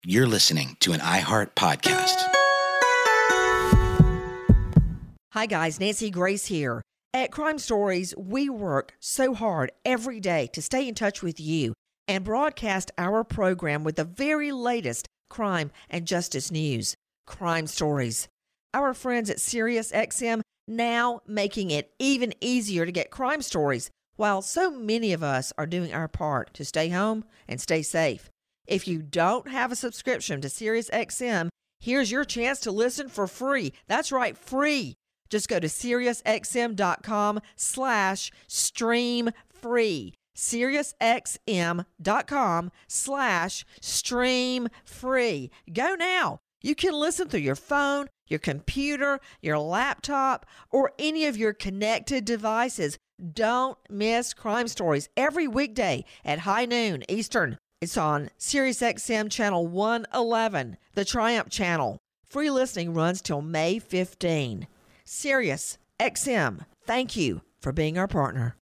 You're listening to an iHeart podcast. Hi guys, Nancy Grace here. At Crime Stories, we work so hard every day to stay in touch with you and broadcast our program with the very latest crime and justice news. Crime Stories. Our friends at SiriusXM now making it even easier to get crime stories, while so many of us are doing our part to stay home and stay safe. If you don't have a subscription to SiriusXM, here's your chance to listen for free. That's right, free. Just go to SiriusXM.com/stream free. SiriusXM.com/stream free. Go now. You can listen through your phone, your computer, your laptop, or any of your connected devices. Don't miss Crime Stories every weekday at high noon Eastern. It's on SiriusXM Channel 111, the Triumph Channel. Free listening runs till May 15. SiriusXM, thank you for being our partner.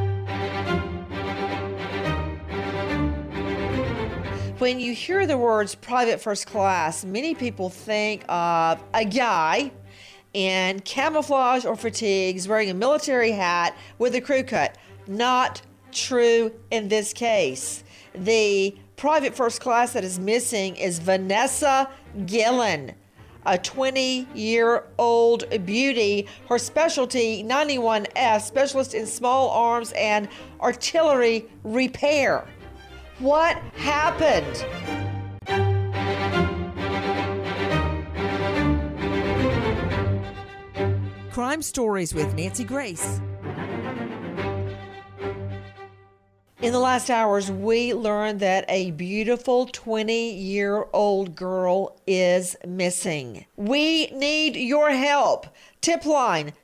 When you hear the words private first class, many people think of a guy in camouflage or fatigues wearing a military hat with a crew cut. Not true in this case. The private first class that is missing is Vanessa Gillen, a 20-year-old beauty. Her specialty, 91F, specialist in small arms and artillery repair. What happened? Crime Stories with Nancy Grace. In the last hours, we learned that a beautiful 20-year-old girl is missing. We need your help. Tip line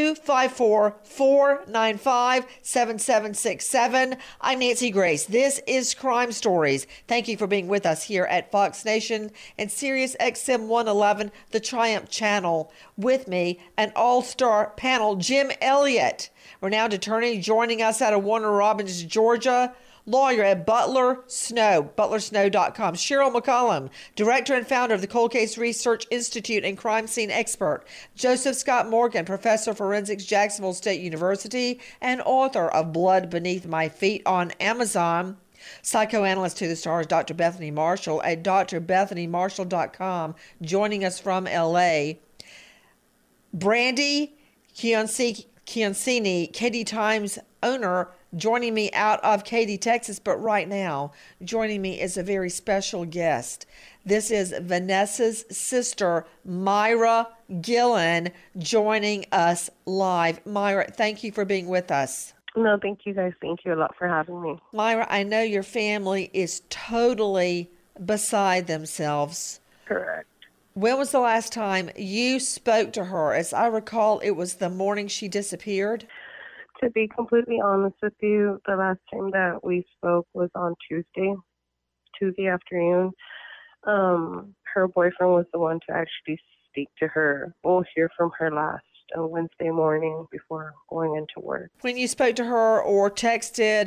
254-495-7767. I'm Nancy Grace. This is Crime Stories. Thank you for being with us here at Fox Nation and SiriusXM 111, the Triumph Channel. With me, an all-star panel, Jim Elliott, renowned attorney joining us out of Warner Robins, Georgia. Lawyer at Butler Snow, butlersnow.com. Cheryl McCollum, director and founder of the Cold Case Research Institute and crime scene expert. Joseph Scott Morgan, professor of forensics, Jacksonville State University, and author of Blood Beneath My Feet on Amazon. Psychoanalyst to the stars, Dr. Bethany Marshall at drbethanymarshall.com, joining us from LA. Brandy Chiancini, Katy Times owner, joining me out of Katy, Texas, but right now joining me is a very special guest. This is Vanessa's sister, Myra Gillen, joining us live. Myra, thank you for being with us. No, thank you guys. Thank you a lot for having me. Myra, I know your family is totally beside themselves. Correct. When was the last time you spoke to her? As I recall, it was the morning she disappeared. To be completely honest with you, the last time that we spoke was on Tuesday afternoon. Her boyfriend was the one to actually speak to her. We'll hear from her last Wednesday morning before going into work. When you spoke to her or texted,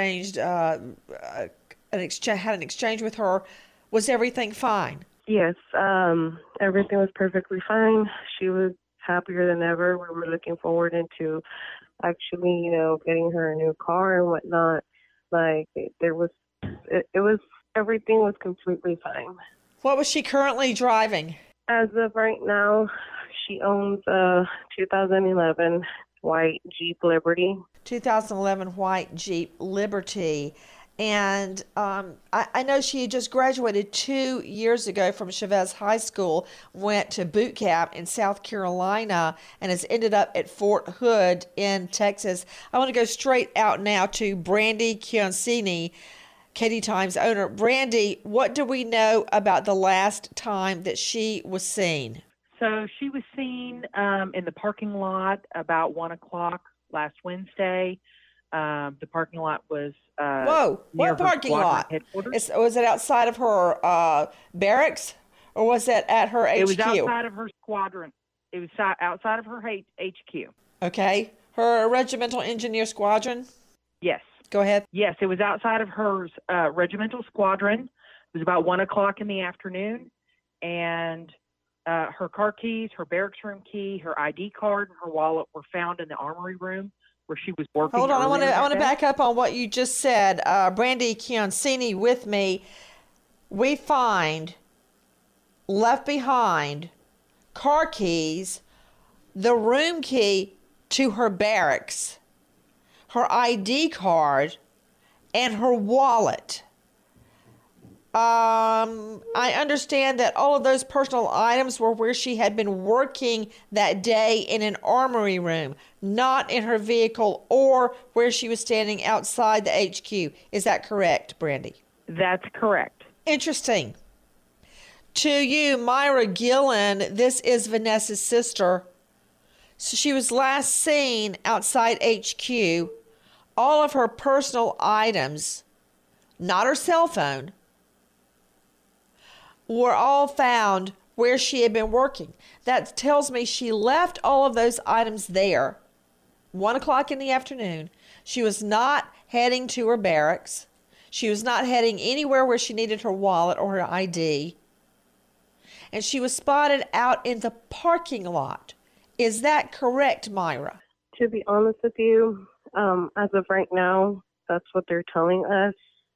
had an exchange with her, was everything fine? Yes, everything was perfectly fine. She was happier than ever. We were looking forward into actually, getting her a new car and whatnot. Like, everything was completely fine. What was she currently driving? As of right now, she owns a 2011 white Jeep Liberty. 2011 white Jeep Liberty. And I know she had just graduated 2 years ago from Chavez High School, went to boot camp in South Carolina, and has ended up at Fort Hood in Texas. I want to go straight out now to Brandy Chiancini, Katy Times owner. Brandy, what do we know about the last time that she was seen? So she was seen in the parking lot about 1 o'clock last Wednesday. The parking lot was Whoa! What parking lot? Was it outside of her barracks, or was it at her HQ? It was outside of her squadron. It was outside of her HQ. Okay, her regimental engineer squadron. Yes. Go ahead. Yes, it was outside of her regimental squadron. was about 1 o'clock in the afternoon, and her car keys, her barracks room key, her ID card, and her wallet were found in the armory room where she was working. Hold on, I want to to back up on what you just said. Brandy Chiancini with me. We find left behind car keys, the room key to her barracks, her ID card, and her wallet. I understand that all of those personal items were where she had been working that day in an armory room, not in her vehicle or where she was standing outside the HQ. Is that correct, Brandy? That's correct. Interesting. To you, Myra Gillen, this is Vanessa's sister. So she was last seen outside HQ. All of her personal items, not her cell phone, were all found where she had been working. That tells me she left all of those items there, 1 o'clock in the afternoon. She was not heading to her barracks. She was not heading anywhere where she needed her wallet or her ID. And she was spotted out in the parking lot. Is that correct, Myra? To be honest with you, as of right now, that's what they're telling us.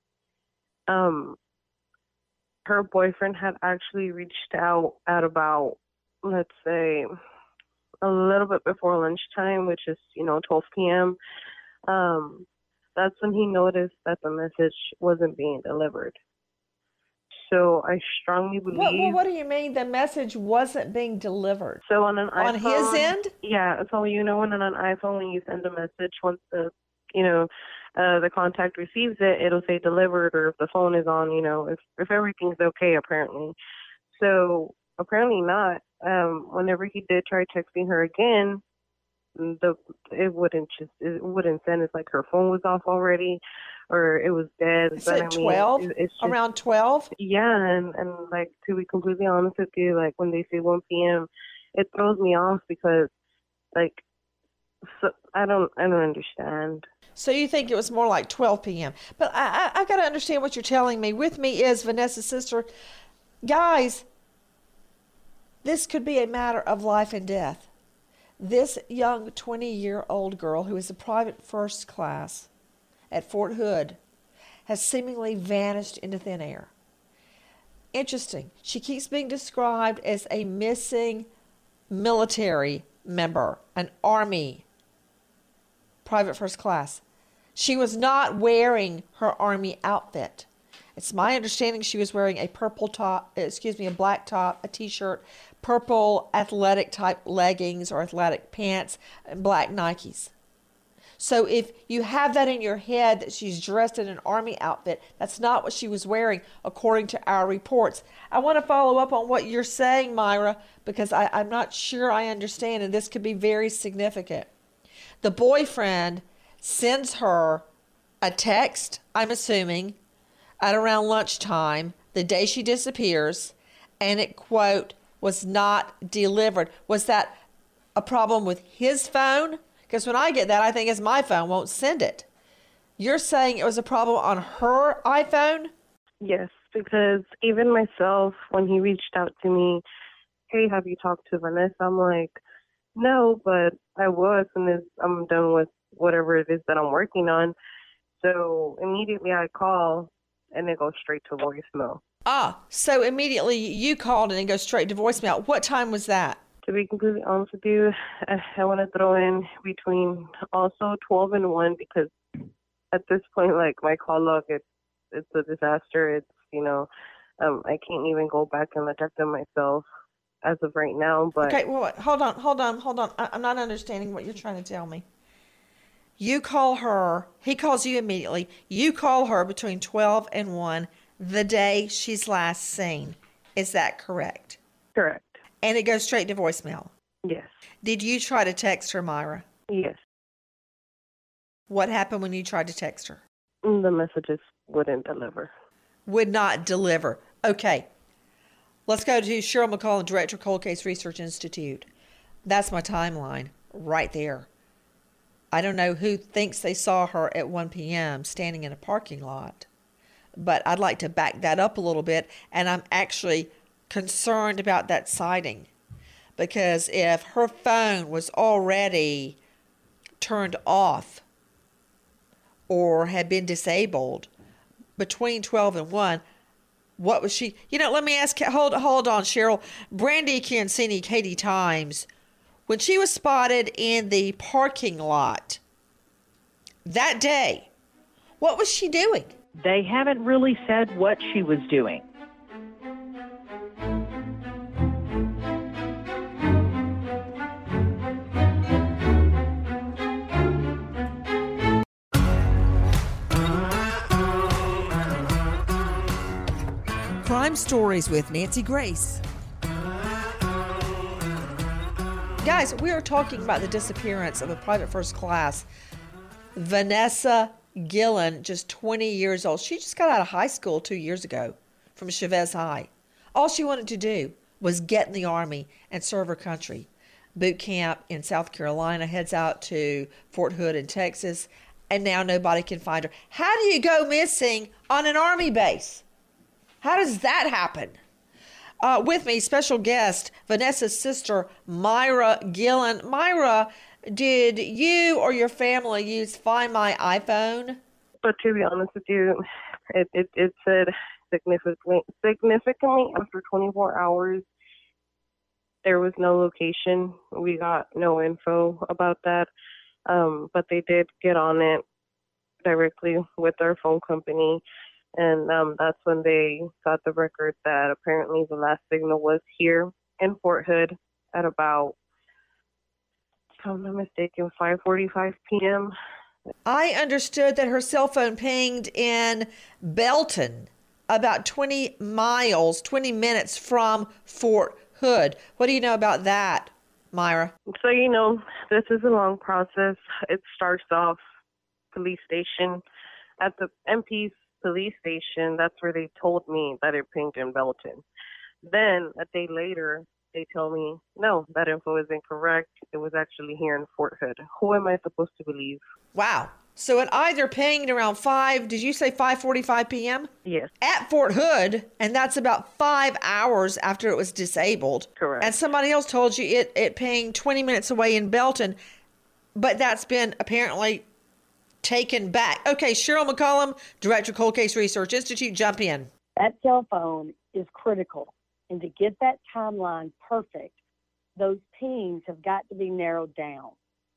Her boyfriend had actually reached out at about, let's say, a little bit before lunchtime, which is, 12 p.m. That's when he noticed that the message wasn't being delivered. So I strongly believe... What do you mean the message wasn't being delivered? So on an iPhone... On his end? Yeah, so on an iPhone, when you send a message, once the contact receives it, it'll say delivered, or if the phone is on, if everything's okay, apparently. So apparently not. Whenever he did try texting her again, it wouldn't send. It's like her phone was off already, or it was dead. Is it 12? It's just, around 12? Yeah, and like, to be completely honest with you, like when they say 1 p.m., it throws me off because, like, so I don't understand. So you think it was more like 12 p.m. But I got to understand what you're telling me. With me is Vanessa's sister. Guys, this could be a matter of life and death. This young 20-year-old girl who is a private first class at Fort Hood has seemingly vanished into thin air. Interesting. She keeps being described as a missing military member, an Army private first class. She was not wearing her Army outfit. It's my understanding she was wearing a black top, a t-shirt, purple athletic type leggings or athletic pants, and black Nikes. So if you have that in your head that she's dressed in an Army outfit, that's not what she was wearing according to our reports. I want to follow up on what you're saying, Myra, because I'm not sure I understand, and this could be very significant. The boyfriend sends her a text, I'm assuming, at around lunchtime, the day she disappears, and it, quote, was not delivered. Was that a problem with his phone? Because when I get that, I think it's my phone won't send it. You're saying it was a problem on her iPhone? Yes, because even myself, when he reached out to me, hey, have you talked to Vanessa? I'm like, no, but I was, and I'm done with whatever it is that I'm working on. So immediately I call, and it goes straight to voicemail. So immediately you called and it goes straight to voicemail. What time was that? To be completely honest with you, I want to throw in between also 12 and 1, because at this point, like, my call log, it's a disaster. It's, I can't even go back and look at them myself as of right now. But okay, well, hold on. I'm not understanding what you're trying to tell me. You call her, he calls you immediately. You call her between 12 and 1 the day she's last seen. Is that correct? Correct. And it goes straight to voicemail? Yes. Did you try to text her, Myra? Yes. What happened when you tried to text her? The messages wouldn't deliver. Would not deliver. Okay. Let's go to Cheryl McCullen, Director, Cold Case Research Institute. That's my timeline right there. I don't know who thinks they saw her at 1 p.m. standing in a parking lot. but I'd like to back that up a little bit. And I'm actually concerned about that sighting, because if her phone was already turned off or had been disabled between 12 and 1, what was she? Let me ask, hold on, Cheryl. Brandy Cancini, Katy Times, when she was spotted in the parking lot that day, what was she doing? They haven't really said what she was doing. Crime Stories with Nancy Grace. Guys, we are talking about the disappearance of a private first class, Vanessa Guillen, just 20 years old. She just got out of high school 2 years ago from Chavez High. All she wanted to do was get in the Army and serve her country. Boot camp in South Carolina, heads out to Fort Hood in Texas, and now nobody can find her. How do you go missing on an Army base? How does that happen? With me, special guest, Vanessa's sister, Myra Guillen. Myra, did you or your family use Find My iPhone? But to be honest with you, it said significantly after 24 hours, there was no location. We got no info about that. But they did get on it directly with their phone company. And that's when they got the record that apparently the last signal was here in Fort Hood at about, if I'm not mistaken, 5:45 p.m. I understood that her cell phone pinged in Belton, about 20 minutes from Fort Hood. What do you know about that, Myra? So, this is a long process. It starts off police station. At the MP's police station, that's where they told me that it pinged in Belton. Then a day later, they tell me, no, that info is incorrect. It was actually here in Fort Hood. Who am I supposed to believe? Wow. So it either pinged around 5:45 p.m.? Yes. At Fort Hood, and that's about 5 hours after it was disabled. Correct. And somebody else told you it pinged 20 minutes away in Belton, but that's been apparently taken back. Okay, Cheryl McCollum, Director, Cold Case Research Institute, jump in. That cell phone is critical. And to get that timeline perfect, those pings have got to be narrowed down.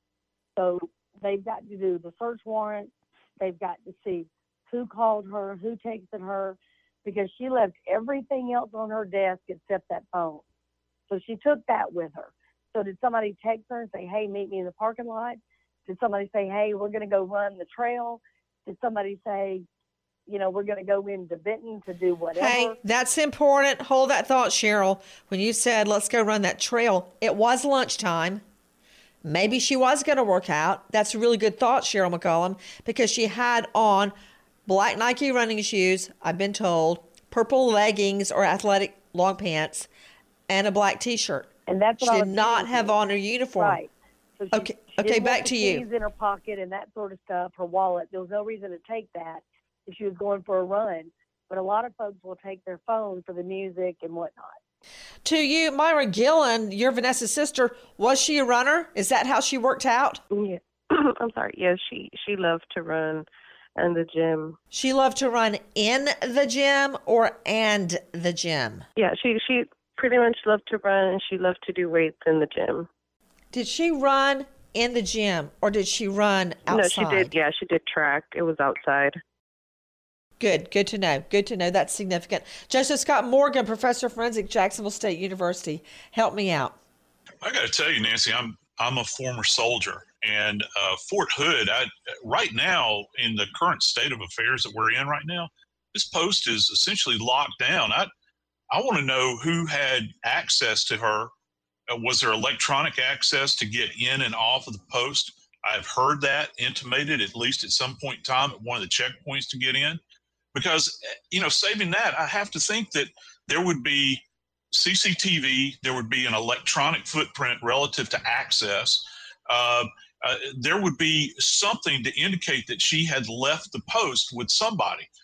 So they've got to do the search warrant. They've got to see who called her, who texted her, because she left everything else on her desk except that phone. So she took that with her. So did somebody text her and say, hey, meet me in the parking lot? Did somebody say, hey, we're going to go run the trail? Did somebody say, we're going to go into Benton to do whatever? Hey, that's important. Hold that thought, Cheryl. When you said, let's go run that trail, it was lunchtime. Maybe she was going to work out. That's a really good thought, Cheryl McCollum, because she had on black Nike running shoes, I've been told, purple leggings or athletic long pants, and a black T-shirt. And that's what she did not have on her uniform. Right. So okay, back to you. Keys in her pocket and that sort of stuff, her wallet. There was no reason to take that if she was going for a run. But a lot of folks will take their phone for the music and whatnot. To you, Myra Guillen, your Vanessa's sister, was she a runner? Is that how she worked out? Yeah. I'm sorry. Yes, she loved to run in the gym. She loved to run in the gym or and the gym? Yeah, she pretty much loved to run, and she loved to do weights in the gym. Did she run in the gym or did she run outside? No, she did. Yeah, she did track. It was outside. Good to know. Good to know. That's significant. Joseph Scott Morgan, Professor of Forensic, Jacksonville State University. Help me out. I got to tell you, Nancy, I'm a former soldier, and Fort Hood. Right now, in the current state of affairs that we're in right now, this post is essentially locked down. I want to know who had access to her. Was there electronic access to get in and off of the post? I've heard that intimated, at least at some point in time, at one of the checkpoints to get in. Because, saving that, I have to think that there would be CCTV, there would be an electronic footprint relative to access. There would be something to indicate that she had left the post with somebody.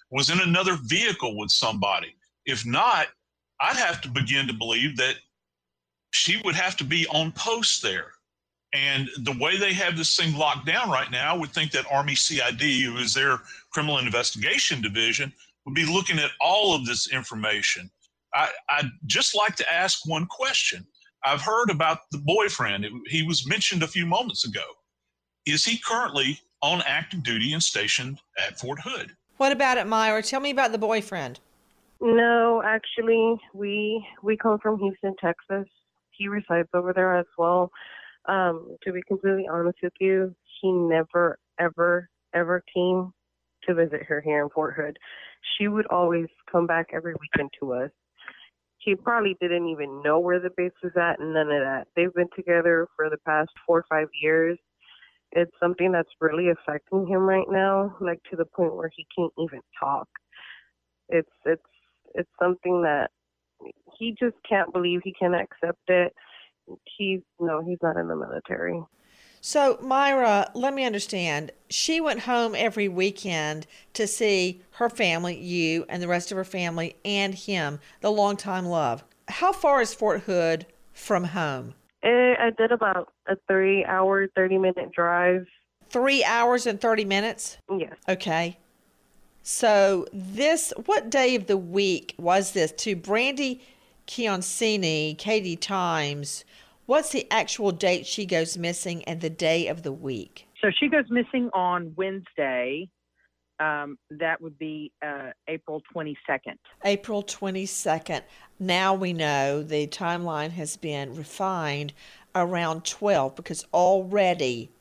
was in another vehicle with somebody. If not, I'd have to begin to believe that she would have to be on post there. And the way they have this thing locked down right now, I would think that Army CID, who is their criminal investigation division, would be looking at all of this information. I'd just like to ask one question. I've heard about the boyfriend. He was mentioned a few moments ago. Is he currently on active duty and stationed at Fort Hood? What about it, Myra? Tell me about the boyfriend. No, actually, we come from Houston, Texas. He resides over there as well. To be completely honest with you, he never, ever, ever came to visit her here in Fort Hood. She would always come back every weekend to us. He probably didn't even know where the base was at and none of that. They've been together for the past 4 or 5 years. It's something that's really affecting him right now, like to the point where he can't even talk. It's something that he just can't believe. He can't accept it. He's not in the military. So, Myra, let me understand. She went home every weekend to see her family, you, and the rest of her family, and him, the longtime love. How far is Fort Hood from home? I did about a 3-hour, 30-minute drive. 3 hours and 30 minutes? Yes. Okay. So what day of the week was this? To Brandy Kioncini, Katie Times, what's the actual date she goes missing and the day of the week? So she goes missing on Wednesday. That would be April 22nd. April 22nd. Now we know the timeline has been refined around 12 because already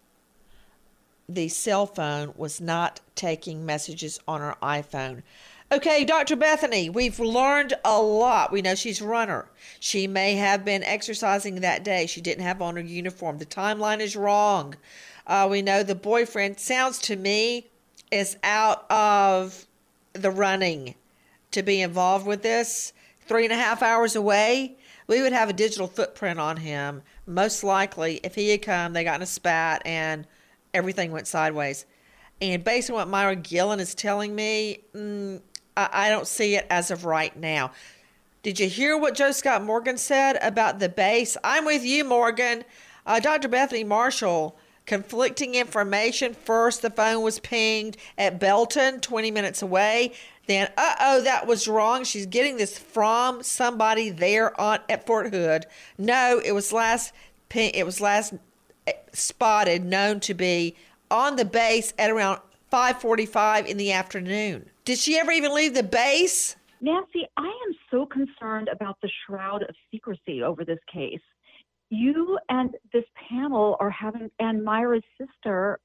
the cell phone was not taking messages on her iPhone. Okay, Dr. Bethany, we've learned a lot. We know she's a runner. She may have been exercising that day. She didn't have on her uniform. The timeline is wrong. We know the boyfriend, sounds to me, is out of the running to be involved with this. 3.5 hours away, we would have a digital footprint on him. Most likely, if he had come, they got in a spat and everything went sideways. And based on what Myra Gillen is telling me, I don't see it as of right now. Did you hear what Joe Scott Morgan said about the base? I'm with you, Morgan. Dr. Bethany Marshall, conflicting information. First, the phone was pinged at Belton, 20 minutes away. Then, that was wrong. She's getting this from somebody there at Fort Hood. No, it was last spotted, known to be on the base at around 5:45 in the afternoon. Did she ever even leave the base? Nancy, I am so concerned about the shroud of secrecy over this case. You and this panel are having, and Myra's sister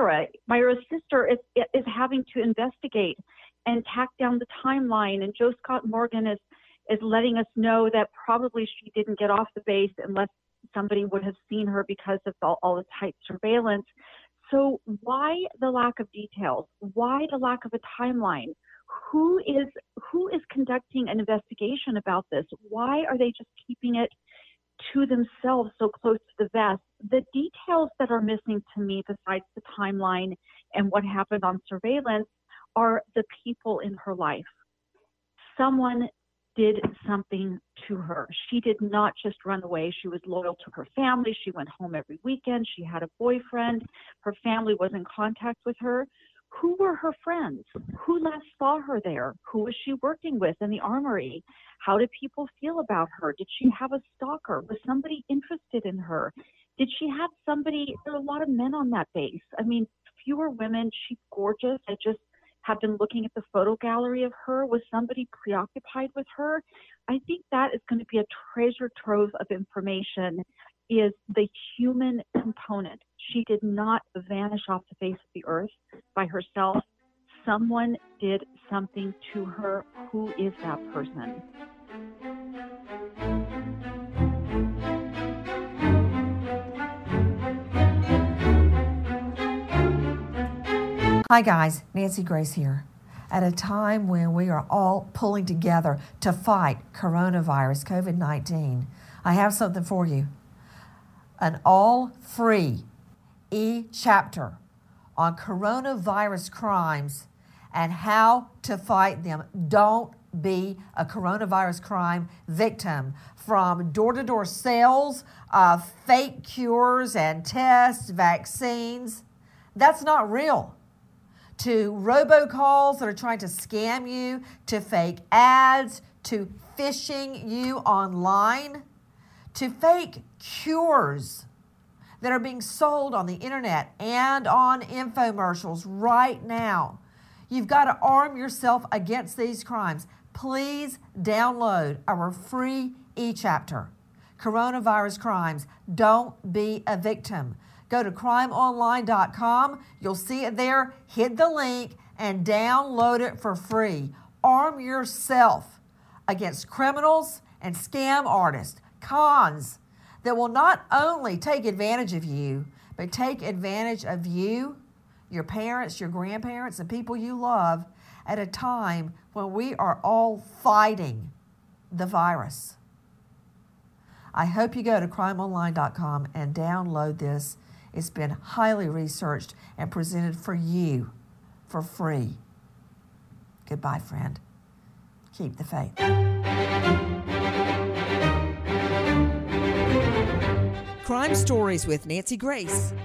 is having to investigate and tack down the timeline. And Joe Scott Morgan is letting us know that probably she didn't get off the base unless somebody would have seen her because of all the tight surveillance. So why the lack of details? Why the lack of a timeline? Who is conducting an investigation about this? Why are they just keeping it to themselves so close to the vest? The details that are missing to me, besides the timeline and what happened on surveillance, are the people in her life. Someone did something to her. She did not just run away. She was loyal to her family. She went home every weekend. She had a boyfriend. Her family was in contact with her. Who were her friends? Who last saw her there? Who was she working with in the armory? How did people feel about her? Did she have a stalker? Was somebody interested in her? Did she have somebody? There are a lot of men on that base. I mean, fewer women. She's gorgeous. I just have been looking at the photo gallery of her. Was somebody preoccupied with her? I think that is going to be a treasure trove of information, is the human component. She did not vanish off the face of the earth by herself. Someone did something to her. Who is that person? Hi guys, Nancy Grace here. At a time when we are all pulling together to fight coronavirus, COVID-19, I have something for you. An all-free e-chapter on coronavirus crimes and how to fight them. Don't be a coronavirus crime victim. From door-to-door sales of fake cures and tests, vaccines, that's not real. To robocalls that are trying to scam you, to fake ads, to phishing you online, to fake cures that are being sold on the internet and on infomercials right now. You've got to arm yourself against these crimes. Please download our free e-chapter, Coronavirus Crimes. Don't be a victim. Go to crimeonline.com. You'll see it there. Hit the link and download it for free. Arm yourself against criminals and scam artists, cons that will not only take advantage of you, but take advantage of you, your parents, your grandparents, and people you love at a time when we are all fighting the virus. I hope you go to crimeonline.com and download this. It's been highly researched and presented for you for free. Goodbye, friend. Keep the faith. Crime Stories with Nancy Grace.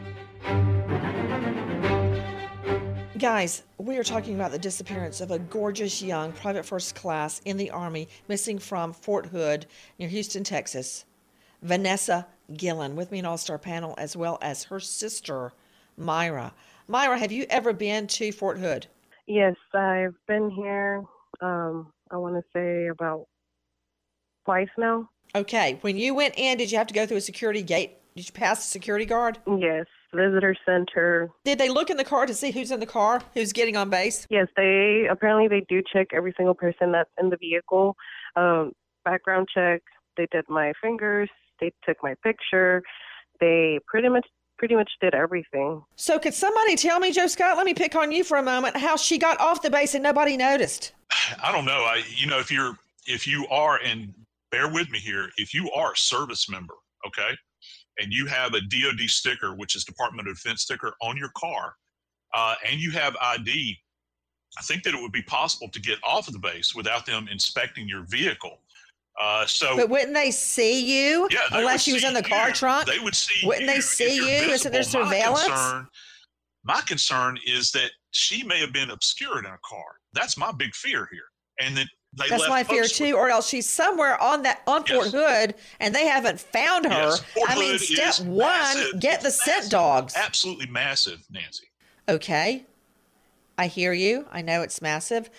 Guys, we are talking about the disappearance of a gorgeous young private first class in the Army missing from Fort Hood near Houston, Texas. Vanessa Gillen with me in All-Star Panel, as well as her sister, Myra. Myra, have you ever been to Fort Hood? Yes, I've been here, I want to say about twice now. Okay. When you went in, did you have to go through a security gate? Did you pass the security guard? Yes, visitor center. Did they look in the car to see who's in the car, who's getting on base? Yes, they do check every single person that's in the vehicle. Background check. They did my fingers. They took my picture. They pretty much did everything. So could somebody tell me, Joe Scott, let me pick on you for a moment, how she got off the base and nobody noticed? I don't know. If you are, and bear with me here, if you are a service member, okay, and you have a DOD sticker, which is Department of Defense sticker, on your car, and you have ID, I think that it would be possible to get off of the base without them inspecting your vehicle. But wouldn't they see you? Yeah, unless you was in the car trunk? They would see Wouldn't you they see you? Isn't there visible. surveillance? My concern is that she may have been obscured in a car. That's my big fear here. And that they That's left my fear posts too. Or else she's somewhere on Fort Hood and they haven't found her. Yes, Fort I mean, Hood step is one, massive. get the scent dogs. Absolutely massive, Nancy. Okay. I hear you. I know it's massive.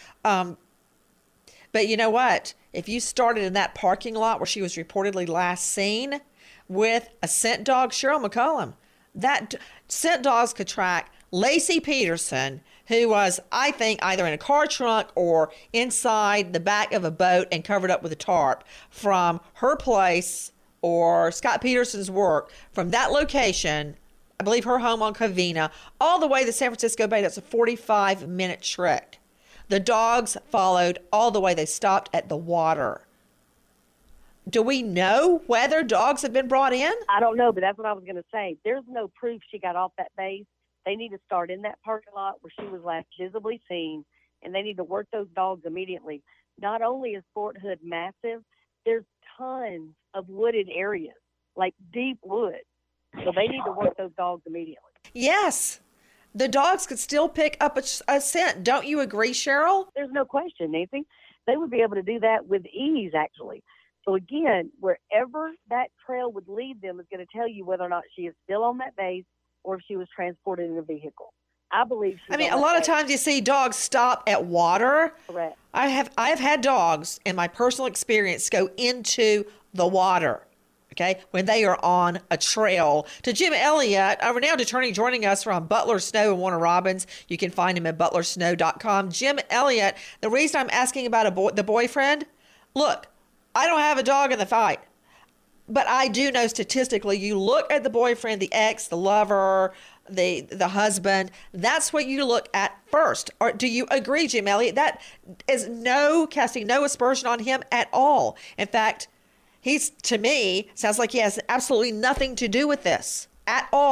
But you know what? If you started in that parking lot where she was reportedly last seen with a scent dog, Cheryl McCollum, that scent dogs could track Lacey Peterson, who was, I think, either in a car trunk or inside the back of a boat and covered up with a tarp, from her place or Scott Peterson's work, from that location, I believe her home on Covina, all the way to San Francisco Bay. That's a 45-minute trek. The dogs followed all the way. They stopped at the water. Do we know whether dogs have been brought in? I don't know, but that's what I was going to say. There's no proof she got off that base. They need to start in that parking lot where she was last visibly seen, and they need to work those dogs immediately. Not only is Fort Hood massive, there's tons of wooded areas, like deep wood. So they need to work those dogs immediately. Yes. The dogs could still pick up a scent. Don't you agree, Cheryl? There's no question, Nancy. They would be able to do that with ease, actually. So again, wherever that trail would lead them is going to tell you whether or not she is still on that base or if she was transported in a vehicle. I believe she's a lot of times you see dogs stop at water. Correct. I have had dogs, in my personal experience, go into the water. Okay, when they are on a trail. To Jim Elliott, a renowned attorney joining us from Butler Snow and Warner Robins. You can find him at butlersnow.com. Jim Elliott, the reason I'm asking about the boyfriend, look, I don't have a dog in the fight, but I do know statistically, you look at the boyfriend, the ex, the lover, the husband, that's what you look at first. Or do you agree, Jim Elliott? That is casting no aspersion on him at all. In fact, to me, sounds like he has absolutely nothing to do with this at all.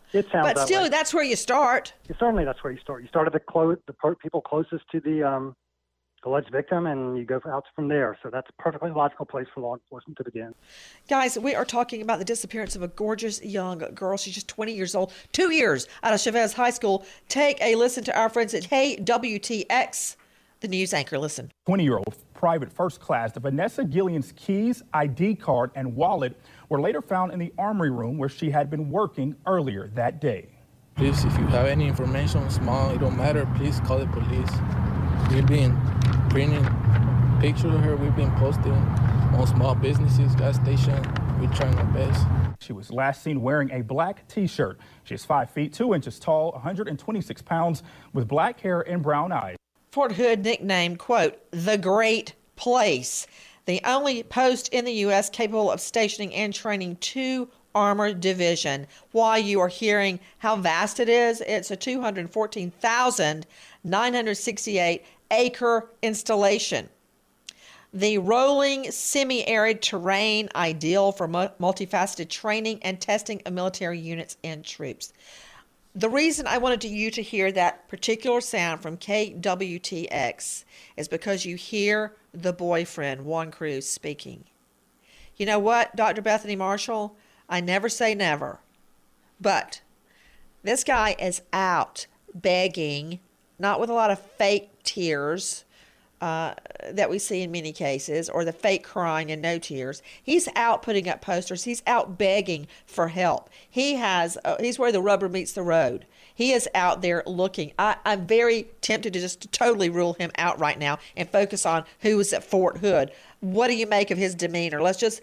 It sounds But that still, way. that's where you start. Certainly, that's where you start. You start at the people closest to the alleged victim, and you go out from there. So that's a perfectly logical place for law enforcement to begin. Guys, we are talking about the disappearance of a gorgeous young girl. She's just 20 years old, 2 years out of Chavez High School. Take a listen to our friends at Hey WTX, the news anchor. Listen. 20-year-old private first class Vanessa Gillian's keys, ID card, and wallet were later found in the armory room where she had been working earlier that day. Please, if you have any information, small, it don't matter, please call the police. We've been printing pictures of her. We've been posting on small businesses, gas station. We're trying our best. She was last seen wearing a black T-shirt. She is 5 feet 2 inches tall, 126 pounds, with black hair and brown eyes. Fort Hood nicknamed, quote, the Great Place, the only post in the U.S. capable of stationing and training 2 armored division. Why you are hearing how vast it is, it's a 214,968 acre installation. The rolling semi-arid terrain, ideal for multifaceted training and testing of military units and troops. The reason I wanted you to hear that particular sound from KWTX is because you hear the boyfriend, Juan Cruz, speaking. You know what, Dr. Bethany Marshall? I never say never, but this guy is out begging, not with a lot of fake tears that we see in many cases, or the fake crying and no tears. He's out putting up posters. He's out begging for help. He's where the rubber meets the road. He is out there looking. I'm very tempted to just totally rule him out right now and focus on who was at Fort Hood. What do you make of his demeanor? Let's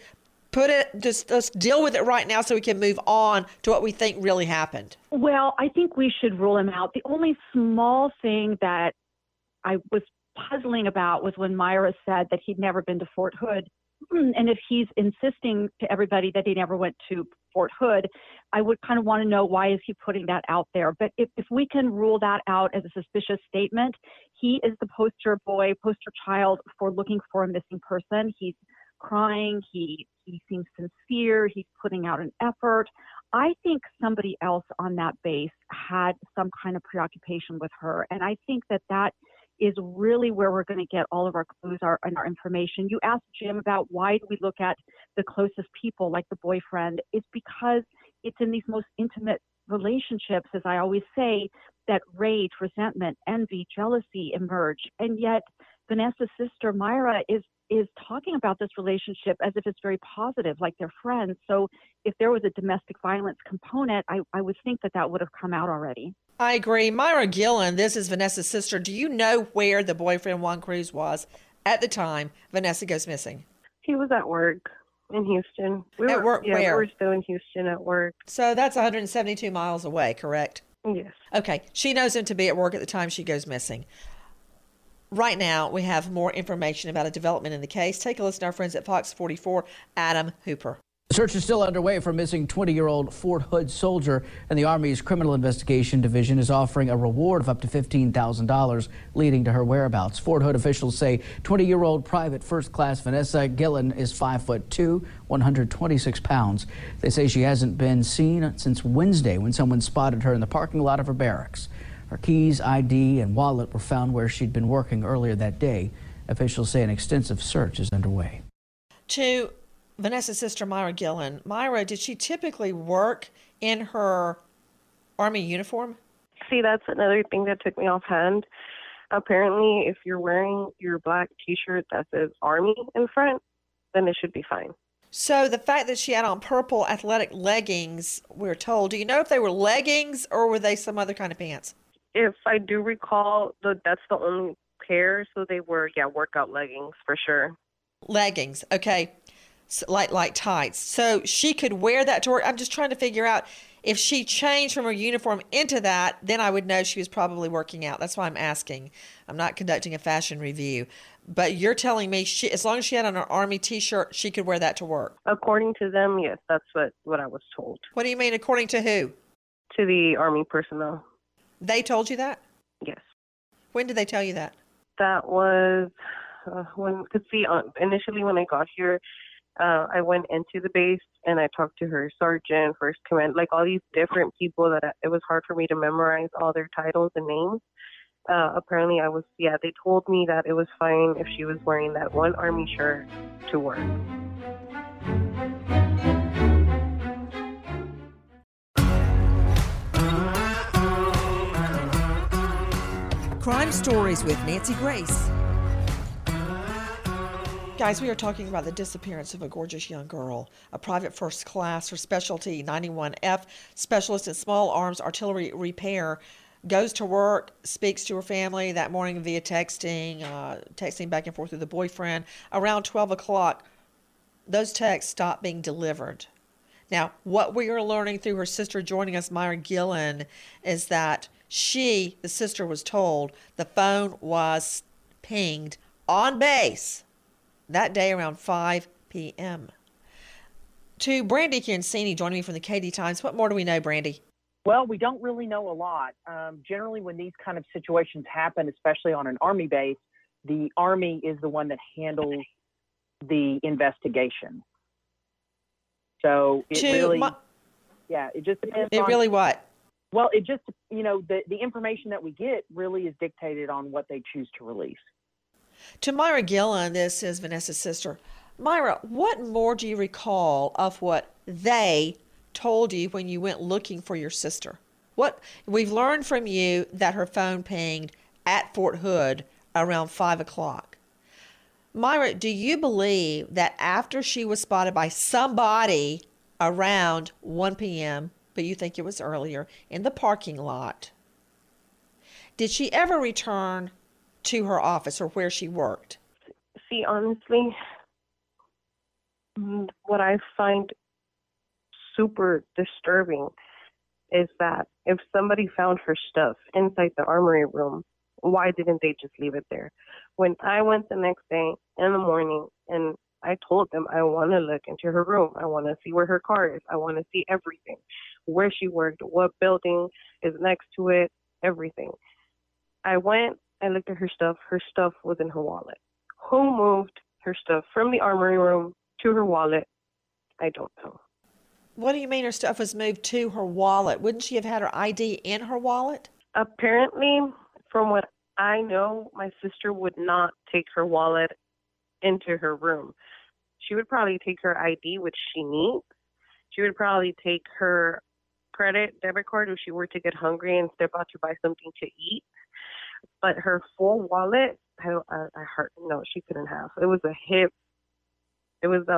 deal with it right now so we can move on to what we think really happened. Well, I think we should rule him out. The only small thing that I was puzzling about was when Myra said that he'd never been to Fort Hood. And if he's insisting to everybody that he never went to Fort Hood, I would kind of want to know, why is he putting that out there? But if we can rule that out as a suspicious statement, he is the poster child for looking for a missing person. He's crying. He seems sincere. He's putting out an effort. I think somebody else on that base had some kind of preoccupation with her. And I think that is really where we're going to get all of our clues and our information. You asked Jim about why do we look at the closest people like the boyfriend. It's because it's in these most intimate relationships, as I always say, that rage, resentment, envy, jealousy emerge. And yet Vanessa's sister, Myra, is talking about this relationship as if it's very positive, like they're friends. So if there was a domestic violence component, I would think that would have come out already. I agree. Myra Gillen, this is Vanessa's sister. Do you know where the boyfriend, Juan Cruz, was at the time Vanessa goes missing? He was at work in Houston. At work where? We were still in Houston at work. So that's 172 miles away, correct? Yes. Okay. She knows him to be at work at the time she goes missing. Right now, we have more information about a development in the case. Take a listen to our friends at Fox 44, Adam Hooper. The search is still underway for missing 20-year-old Fort Hood soldier, and the Army's Criminal Investigation Division is offering a reward of up to $15,000 leading to her whereabouts. Fort Hood officials say 20-year-old Private First Class Vanessa Gillen is 5'2", 126 pounds. They say she hasn't been seen since Wednesday when someone spotted her in the parking lot of her barracks. Her keys, ID, and wallet were found where she'd been working earlier that day. Officials say an extensive search is underway. To Vanessa's sister, Myra Gillen. Myra, did she typically work in her Army uniform? See, that's another thing that took me offhand. Apparently, if you're wearing your black T-shirt that says Army in front, then it should be fine. So the fact that she had on purple athletic leggings, we're told, do you know if they were leggings or were they some other kind of pants? If I do recall, that's the only pair, so they were, workout leggings for sure. Leggings, okay. So, like tights. So she could wear that to work. I'm just trying to figure out if she changed from her uniform into that, then I would know she was probably working out. That's why I'm asking. I'm not conducting a fashion review. But you're telling me as long as she had on her Army T-shirt, she could wear that to work? According to them, yes, that's what I was told. What do you mean, according to who? To the Army personnel. They told you that? Yes. When did they tell you that? That was initially when I got here, I went into the base and I talked to her sergeant, first command, like all these different people that it was hard for me to memorize all their titles and names. Apparently they told me that it was fine if she was wearing that one Army shirt to work. Crime Stories with Nancy Grace. Guys, we are talking about the disappearance of a gorgeous young girl, a private first class, her specialty 91F, specialist in small arms artillery repair, goes to work, speaks to her family that morning via texting back and forth with the boyfriend. Around 12 o'clock, those texts stop being delivered. Now, what we are learning through her sister joining us, Myra Gillen, is that the sister was told the phone was pinged on base that day around 5 p.m. To Brandy Cancini joining me from the Katy Times. What more do we know, Brandy? Well, we don't really know a lot. Generally, when these kind of situations happen, especially on an Army base, the Army is the one that handles the investigation. So it just depends. It really what? Well, it just, the information that we get really is dictated on what they choose to release. To Myra Gillen, this is Vanessa's sister. Myra, what more do you recall of what they told you when you went looking for your sister? We've learned from you that her phone pinged at Fort Hood around 5 o'clock. Myra, do you believe that after she was spotted by somebody around 1 p.m., but you think it was earlier, in the parking lot, did she ever return to her office or where she worked? See, honestly, what I find super disturbing is that if somebody found her stuff inside the armory room, why didn't they just leave it there? When I went the next day in the morning and I told them I want to look into her room, I want to see where her car is, I want to see everything, where she worked, what building is next to it, everything. I went, I looked at her stuff was in her wallet. Who moved her stuff from the armory room to her wallet? I don't know. What do you mean her stuff was moved to her wallet? Wouldn't she have had her ID in her wallet? Apparently, from what I know, my sister would not take her wallet into her room. She would probably take her ID, which she needs. She would probably take her debit card if she were to get hungry and step out to buy something to eat. But her full wallet, no, she couldn't have. It was a hip. It was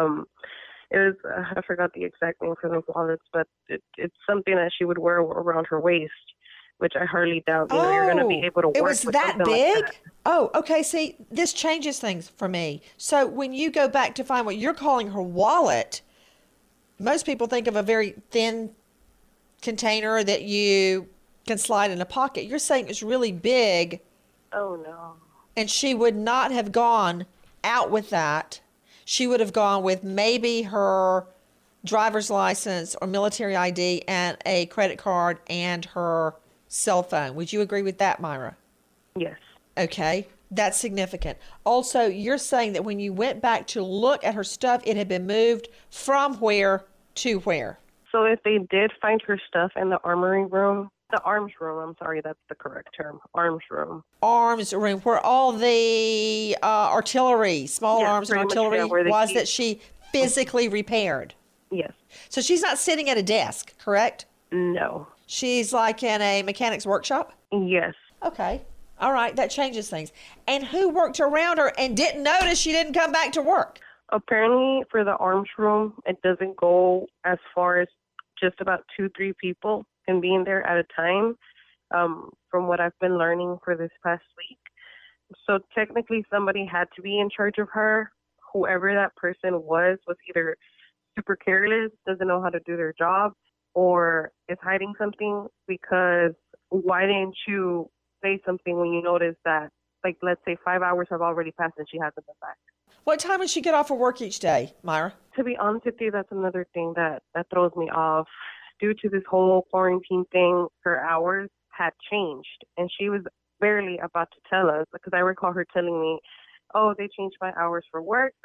I forgot the exact name for those wallets, but it's something that she would wear around her waist, which I hardly doubt you're going to be able to work. It was with that big? like that. Oh, okay. See, this changes things for me. So when you go back to find what you're calling her wallet, most people think of a very thin container that you can slide in a pocket. You're saying it's really big. Oh, no. And she would not have gone out with that. She would have gone with maybe her driver's license or military ID and a credit card and her cell phone. Would you agree with that, Myra? Yes. Okay. That's significant. Also, you're saying that when you went back to look at her stuff, it had been moved from where to where? So if they did find her stuff in the armory room, the arms room, I'm sorry, that's the correct term, arms room. Arms room, where all the artillery, small arms and artillery was that she physically repaired. Yes. So she's not sitting at a desk, correct? No. She's like in a mechanic's workshop? Yes. Okay. All right, that changes things. And who worked around her and didn't notice she didn't come back to work? Apparently, for the arms room, it doesn't go as far as just about 2-3 people can be in there at a time, from what I've been learning for this past week. So technically, somebody had to be in charge of her. Whoever that person was either super careless, doesn't know how to do their job, or is hiding something, because why didn't you say something when you notice that, like, let's say 5 hours have already passed and she hasn't been back? What time would she get off of work each day, Myra? To be honest with you, that's another thing that throws me off. Due to this whole quarantine thing, her hours had changed, and she was barely about to tell us, because I recall her telling me, oh, they changed my hours for work.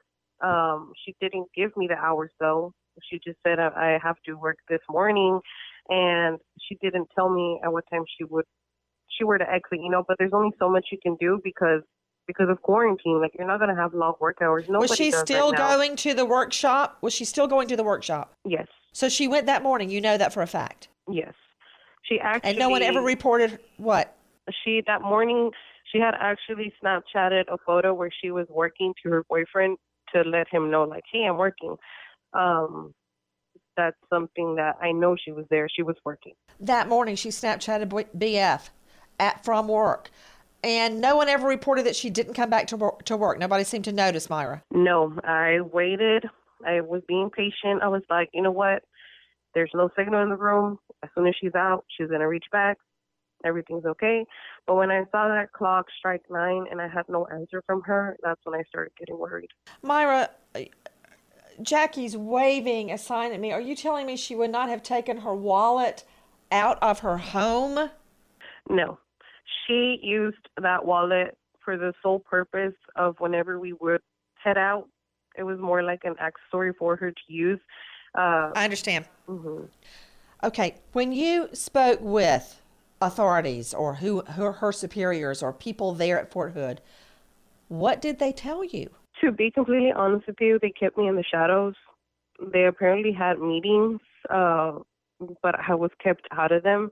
She didn't give me the hours, though. She just said I have to work this morning, and she didn't tell me at what time she were to exit, but there's only so much you can do because of quarantine. Like, you're not going to have long work hours. Nobody Was she does still right now. going to the workshop? Was she still going to the workshop? Yes. So she went that morning. You know that for a fact. Yes. She actually. And no one ever reported what? That morning, she had actually Snapchatted a photo where she was working to her boyfriend to let him know, like, hey, I'm working. That's something that I know she was there. She was working. That morning, she Snapchatted BF from work. And no one ever reported that she didn't come back to work. Nobody seemed to notice, Myra. No, I waited. I was being patient. I was like, you know what? There's no signal in the room. As soon as she's out, she's going to reach back. Everything's okay. But when I saw that clock strike 9 and I had no answer from her, that's when I started getting worried. Myra, Jackie's waving a sign at me. Are you telling me she would not have taken her wallet out of her home? No. She used that wallet for the sole purpose of whenever we would head out. It was more like an accessory for her to use. I understand. Mm-hmm. Okay. When you spoke with authorities or her superiors or people there at Fort Hood, what did they tell you? To be completely honest with you, they kept me in the shadows. They apparently had meetings, but I was kept out of them.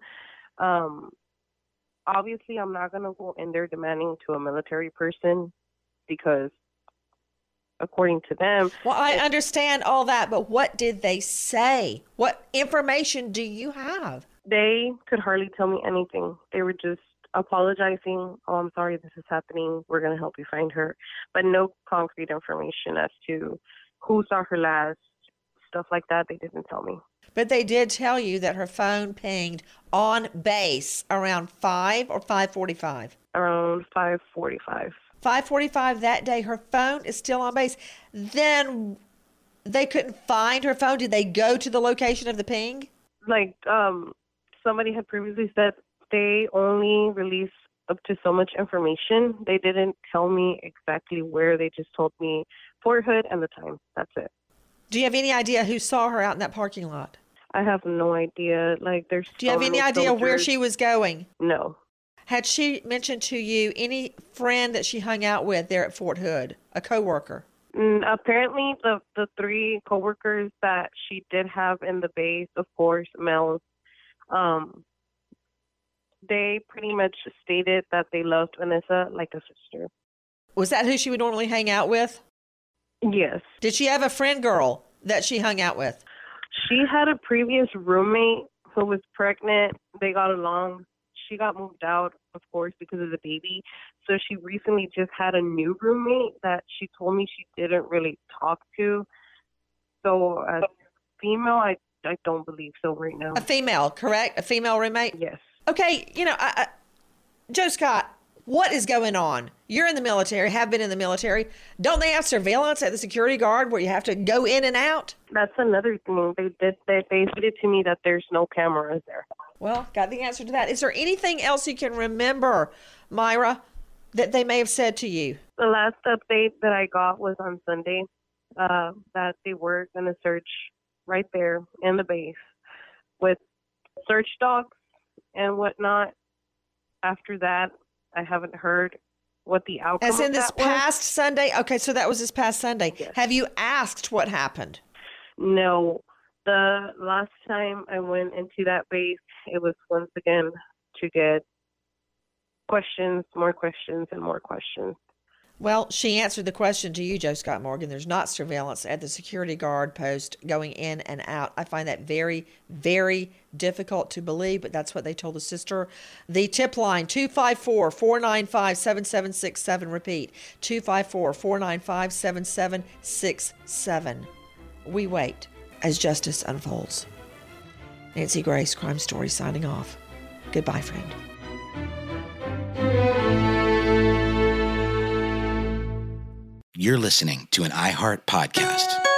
Obviously, I'm not going to go in there demanding to a military person because according to them... Well, I understand all that, but what did they say? What information do you have? They could hardly tell me anything. They were just apologizing. Oh, I'm sorry this is happening. We're going to help you find her. But no concrete information as to who saw her last, stuff like that. They didn't tell me. But they did tell you that her phone pinged on base around 5 or 5:45? Around 5:45. 5:45 that day, her phone is still on base. Then they couldn't find her phone. Did they go to the location of the ping? Like, somebody had previously said they only release up to so much information. They didn't tell me exactly where. They just told me Fort Hood and the time. That's it. Do you have any idea who saw her out in that parking lot? I have no idea. Like, there's Do you have any idea where she was going? No. Had she mentioned to you any friend that she hung out with there at Fort Hood, a coworker? Apparently, the 3 coworkers that she did have in the base, of course, males, they pretty much stated that they loved Vanessa like a sister. Was that who she would normally hang out with? Yes. Did she have a friend girl that she hung out with? She had a previous roommate who was pregnant. They got along. She got moved out, of course, because of the baby. So she recently just had a new roommate that she told me she didn't really talk to. So as female, I don't believe so right now. A female, correct? A female roommate? Yes. Okay, Joe Scott, what is going on? You're in the military, have been in the military. Don't they have surveillance at the security guard where you have to go in and out? That's another thing. They stated to me that there's no cameras there. Well, got the answer to that. Is there anything else you can remember, Myra, that they may have said to you? The last update that I got was on Sunday, that they were going to search right there in the base with search dogs and whatnot. After that, I haven't heard what the outcome As in of this that was. past Sunday? Okay, so that was this past Sunday. Yes. Have you asked what happened? No. The last time I went into that base, it was once again to get questions, more questions, and more questions. Well, she answered the question to you, Joe Scott Morgan. There's not surveillance at the security guard post going in and out. I find that very, very difficult to believe, but that's what they told the sister. The tip line, 254-495-7767. Repeat, 254-495-7767. We wait as justice unfolds. Nancy Grace, Crime Story, signing off. Goodbye, friend. You're listening to an iHeart podcast.